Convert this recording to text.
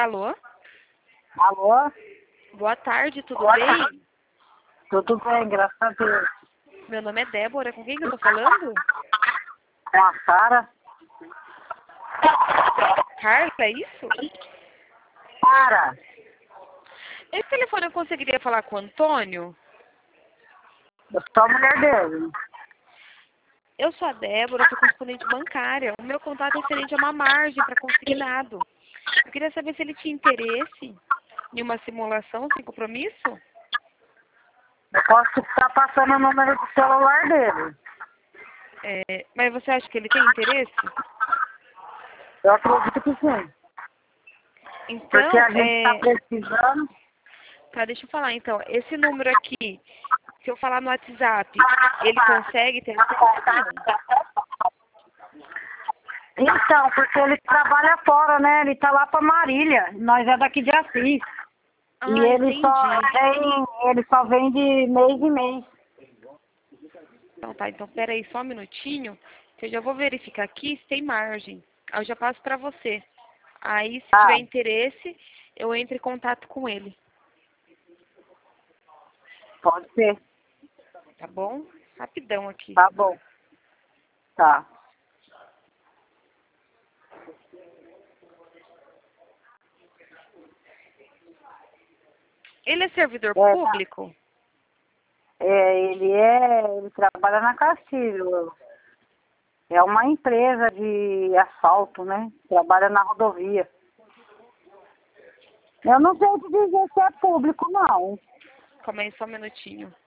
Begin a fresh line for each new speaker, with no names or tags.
Alô?
Alô?
Boa tarde, tudo
Boa
bem?
tarde. Tudo bem, graças a Deus.
Meu nome é Débora, com quem que eu tô falando?
Com a Sara?
Carla, é isso?
Sara,
Esse telefone eu conseguiria falar com o Antônio?
eu sou a mulher dele.
Eu sou a Débora, eu sou correspondente bancária. O meu contato é referente a uma margem para consignado. Eu queria saber se ele tinha interesse em uma simulação sem compromisso?
Eu posso estar passando o número do celular dele.
Mas você acha que ele tem interesse?
Eu acredito que sim.
Então,
Porque a gente está precisando.
tá, deixa eu falar então. Esse número aqui, se eu falar no WhatsApp, ele consegue ter acesso?
Então, porque ele trabalha fora, né? Ele tá lá pra Marília. Nós é daqui de Assis.
Ah,
E ele
entendi.
só vem de mês em mês.
Então tá, então peraí só um minutinho, que eu já vou verificar aqui se tem margem. Aí eu já passo pra você. Aí, se tiver
Ah,
interesse, eu entro em contato com ele,
pode ser.
tá bom? Rapidão aqui.
Tá bom. Tá.
Ele é servidor
É,
público?
ele trabalha na Castilho. É uma empresa de asfalto, né? Trabalha na rodovia. Eu não sei te dizer se é público, não.
Calma aí só um minutinho.